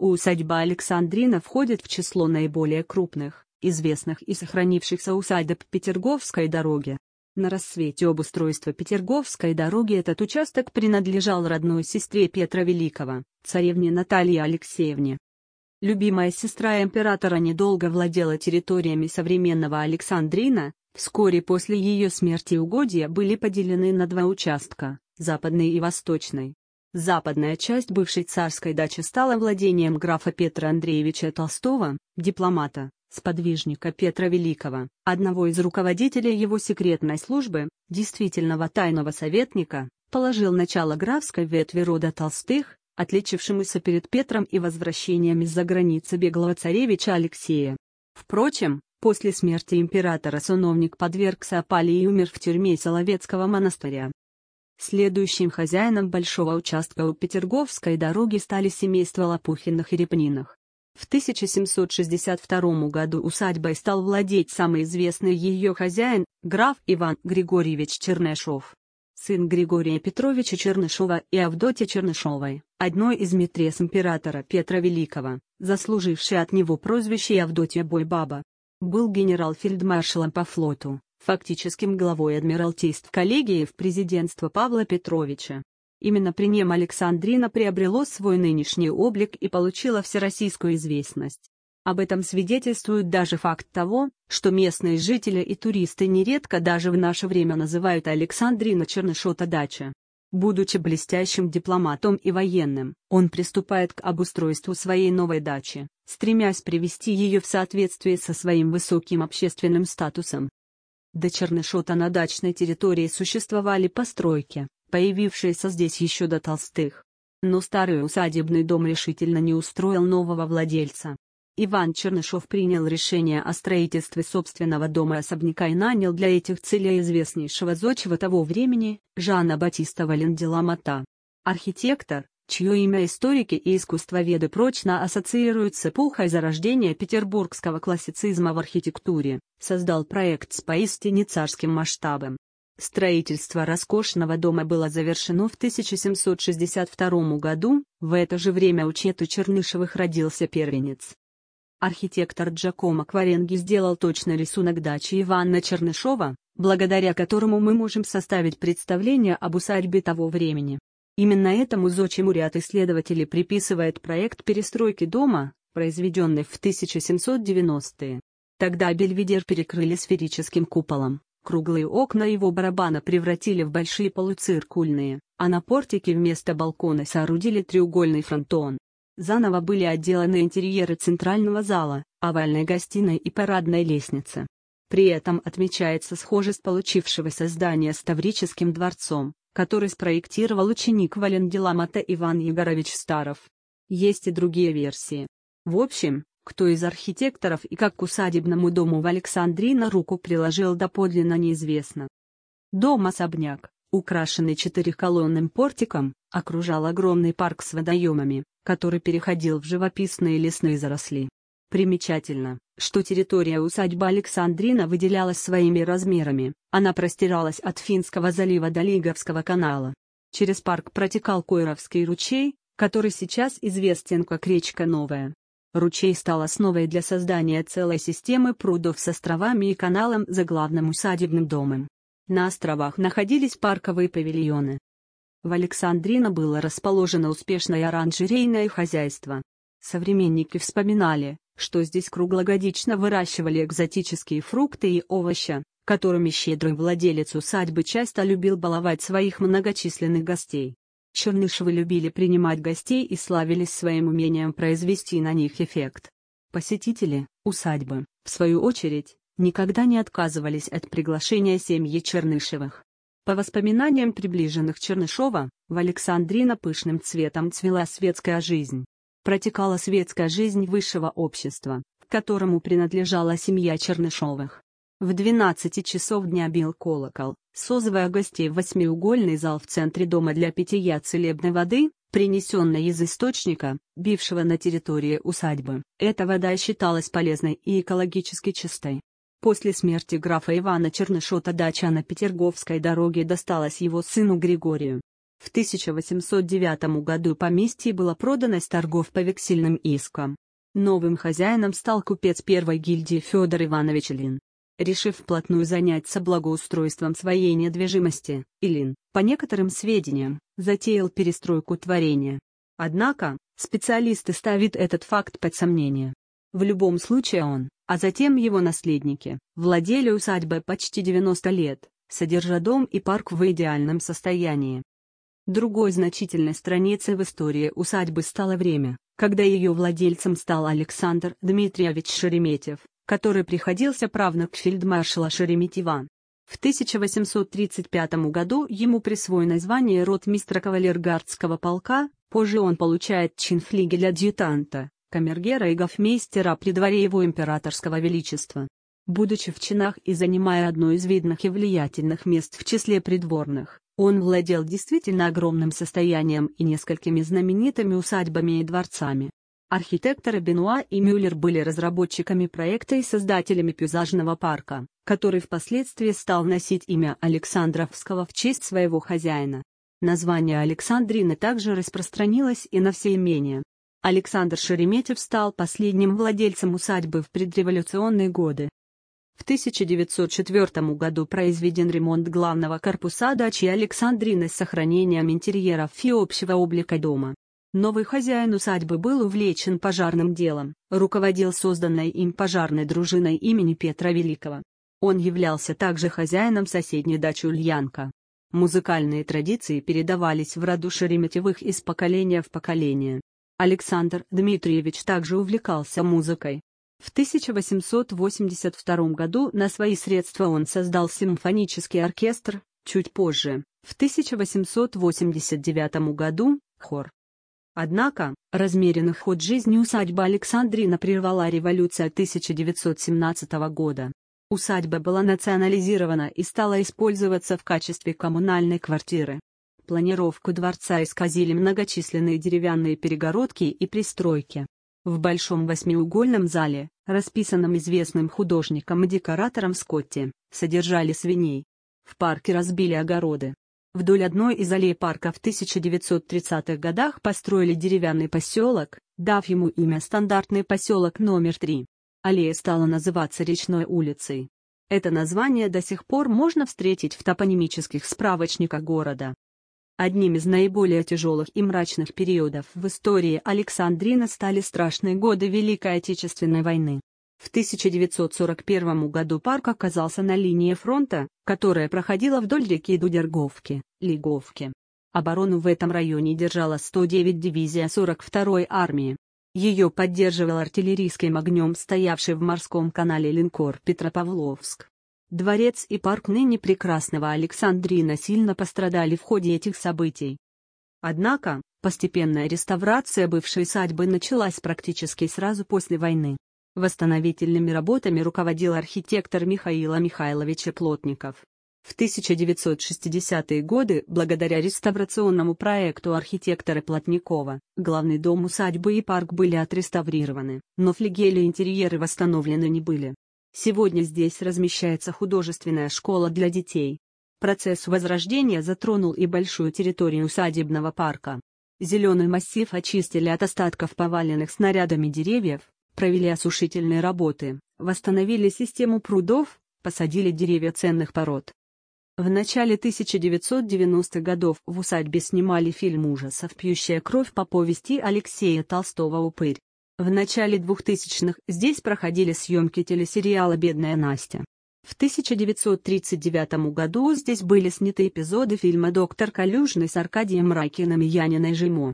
Усадьба Александрина входит в число наиболее крупных, известных и сохранившихся усадеб Петерговской дороги. На рассвете обустройства Петерговской дороги этот участок принадлежал родной сестре Петра Великого, царевне Наталье Алексеевне. Любимая сестра императора недолго владела территориями современного Александрина. Вскоре после ее смерти угодья были поделены на два участка – западный и восточный. Западная часть бывшей царской дачи стала владением графа Петра Андреевича Толстого, дипломата, сподвижника Петра Великого, одного из руководителей его секретной службы, действительного тайного советника, положил начало графской ветви рода Толстых, отличившемуся перед Петром и возвращением из-за границы беглого царевича Алексея. Впрочем, после смерти императора сановник подвергся опале и умер в тюрьме Соловецкого монастыря. Следующим хозяином большого участка у Петерговской дороги стали семейства Лопухиных и Репниных. В 1762 году усадьбой стал владеть самый известный ее хозяин, граф Иван Григорьевич Чернышов. Сын Григория Петровича Чернышова и Авдотьи Чернышовой, одной из митрес императора Петра Великого, заслужившей от него прозвище Авдотья Бойбаба. Был генерал-фельдмаршалом по флоту, фактическим главой адмиралтейств коллегии в президентство Павла Петровича. Именно при нем Александрина приобрело свой нынешний облик и получила всероссийскую известность. Об этом свидетельствует даже факт того, что местные жители и туристы нередко даже в наше время называют Александрина Чернышота дача. Будучи блестящим дипломатом и военным, он приступает к обустройству своей новой дачи, стремясь привести ее в соответствие со своим высоким общественным статусом. До Чернышота на дачной территории существовали постройки, появившиеся здесь еще до Толстых. Но старый усадебный дом решительно не устроил нового владельца. Иван Чернышов принял решение о строительстве собственного дома-особняка и нанял для этих целей известнейшего зодчего того времени, Жана Батиста Вален-де-Ла-Мота. Архитектор, чье имя историки и искусствоведы прочно ассоциируют с эпохой зарождения петербургского классицизма в архитектуре, создал проект с поистине царским масштабом. Строительство роскошного дома было завершено в 1762 году, в это же время у четы Чернышевых родился первенец. Архитектор Джакомо Кваренги сделал точный рисунок дачи Ивана Чернышова, благодаря которому мы можем составить представление об усадьбе того времени. Именно этому зодчему ряд исследователей приписывает проект перестройки дома, произведенный в 1790-е. Тогда бельведер перекрыли сферическим куполом, круглые окна его барабана превратили в большие полуциркульные, а на портике вместо балкона соорудили треугольный фронтон. Заново были отделаны интерьеры центрального зала, овальной гостиной и парадной лестницы. При этом отмечается схожесть получившегося здания с Таврическим дворцом, который спроектировал ученик Вален-де-Ла-Мота Иван Егорович Старов. Есть и другие версии. В общем, кто из архитекторов и как к усадебному дому в Александрина руку приложил доподлинно неизвестно. Дом-особняк, украшенный четырехколонным портиком, окружал огромный парк с водоемами, который переходил в живописные лесные заросли. Примечательно, что территория усадьбы Александрина выделялась своими размерами, она простиралась от Финского залива до Лиговского канала. Через парк протекал Койровский ручей, который сейчас известен как речка Новая. Ручей стал основой для создания целой системы прудов с островами и каналом за главным усадебным домом. На островах находились парковые павильоны. В Александрина было расположено успешное оранжерейное хозяйство. Современники вспоминали, что здесь круглогодично выращивали экзотические фрукты и овощи, которыми щедрый владелец усадьбы часто любил баловать своих многочисленных гостей. Чернышевы любили принимать гостей и славились своим умением произвести на них эффект. Посетители усадьбы, в свою очередь, никогда не отказывались от приглашения семьи Чернышевых. По воспоминаниям приближенных Чернышова, в Александрина пышным цветом цвела светская жизнь. Протекала светская жизнь высшего общества, к которому принадлежала семья Чернышевых. В 12 часов дня бил колокол, созывая гостей в восьмиугольный зал в центре дома для питья целебной воды, принесенной из источника, бившего на территории усадьбы. Эта вода считалась полезной и экологически чистой. После смерти графа Ивана Чернышота дача на Петерговской дороге досталась его сыну Григорию. В 1809 году поместье было продано с торгов по вексельным искам. Новым хозяином стал купец первой гильдии Федор Иванович Ильин. Решив вплотную заняться благоустройством своей недвижимости, Ильин, по некоторым сведениям, затеял перестройку творения. Однако, специалисты ставят этот факт под сомнение. В любом случае он, а затем его наследники, владели усадьбой почти 90 лет, содержа дом и парк в идеальном состоянии. Другой значительной страницей в истории усадьбы стало время, когда ее владельцем стал Александр Дмитриевич Шереметьев, который приходился правнук фельдмаршала Шереметьева. В 1835 году ему присвоено звание ротмистра кавалергардского полка, позже он получает чин флигеля-адъютанта, камергера и гофмейстера при дворе его императорского величества. Будучи в чинах и занимая одно из видных и влиятельных мест в числе придворных, он владел действительно огромным состоянием и несколькими знаменитыми усадьбами и дворцами. Архитекторы Бенуа и Мюллер были разработчиками проекта и создателями пейзажного парка, который впоследствии стал носить имя Александровского в честь своего хозяина. Название Александрины также распространилось и на все имения. Александр Шереметьев стал последним владельцем усадьбы в предреволюционные годы. В 1904 году произведен ремонт главного корпуса дачи Александрины с сохранением интерьеров и общего облика дома. Новый хозяин усадьбы был увлечен пожарным делом, руководил созданной им пожарной дружиной имени Петра Великого. Он являлся также хозяином соседней дачи Ульянка. Музыкальные традиции передавались в роду Шереметьевых из поколения в поколение. Александр Дмитриевич также увлекался музыкой. В 1882 году на свои средства он создал симфонический оркестр, чуть позже, в 1889 году, хор. Однако, размеренный ход жизни усадьбы Александрина прервала революция 1917 года. Усадьба была национализирована и стала использоваться в качестве коммунальной квартиры. Планировку дворца исказили многочисленные деревянные перегородки и пристройки. В большом восьмиугольном зале, расписанном известным художником и декоратором Скотти, содержали свиней. В парке разбили огороды. Вдоль одной из аллей парка в 1930-х годах построили деревянный поселок, дав ему имя стандартный поселок номер 3. Аллея стала называться Речной улицей. Это название до сих пор можно встретить в топонимических справочниках города. Одним из наиболее тяжелых и мрачных периодов в истории Александрины стали страшные годы Великой Отечественной войны. В 1941 году парк оказался на линии фронта, которая проходила вдоль реки Дудерговки, Лиговки. Оборону в этом районе держала 109 дивизия 42-й армии. Ее поддерживал артиллерийским огнем стоявший в морском канале линкор Петропавловск. Дворец и парк ныне прекрасного Александрина сильно пострадали в ходе этих событий. Однако, постепенная реставрация бывшей усадьбы началась практически сразу после войны. Восстановительными работами руководил архитектор Михаил Михайлович Плотников. В 1960-е годы, благодаря реставрационному проекту архитектора Плотникова, главный дом усадьбы и парк были отреставрированы, но флигели и интерьеры восстановлены не были. Сегодня здесь размещается художественная школа для детей. Процесс возрождения затронул и большую территорию усадебного парка. Зеленый массив очистили от остатков поваленных снарядами деревьев, провели осушительные работы, восстановили систему прудов, посадили деревья ценных пород. В начале 1990-х годов в усадьбе снимали фильм ужасов «Пьющая кровь» по повести Алексея Толстого «Упырь». В начале 2000-х здесь проходили съемки телесериала «Бедная Настя». В 1939 году здесь были сняты эпизоды фильма «Доктор Калюжный» с Аркадием Райкиным и Яниной Жимо.